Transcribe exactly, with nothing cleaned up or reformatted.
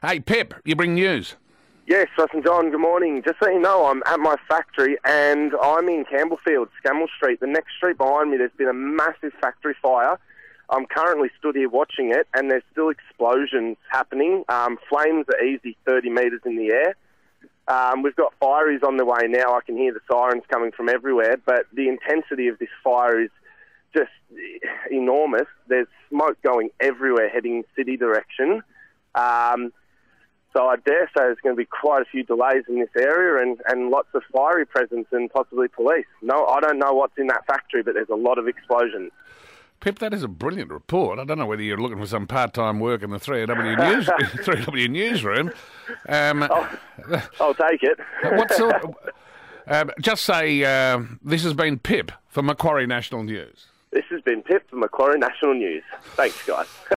Hey, Pip, you bring news. Yes, Russ and John, good morning. Just so you know, I'm at my factory and I'm in Campbellfield, Scammell Street. The next street behind me, there's been a massive factory fire. I'm currently stood here watching it and there's still explosions happening. Um, flames are easy thirty metres in the air. Um, we've got fireys on the way now. I can hear the sirens coming from everywhere, but the intensity of this fire is just enormous. There's smoke going everywhere heading city direction. Um, so I dare say there's going to be quite a few delays in this area and, and lots of fiery presence and possibly police. No, I don't know what's in that factory, but there's a lot of explosions. Pip, that is a brilliant report. I don't know whether you're looking for some part-time work in the three W News three W newsroom. Um, I'll, I'll take it. What sort of, uh, just say uh, this has been Pip for Macquarie National News. This has been Pip for Macquarie National News. Thanks, guys.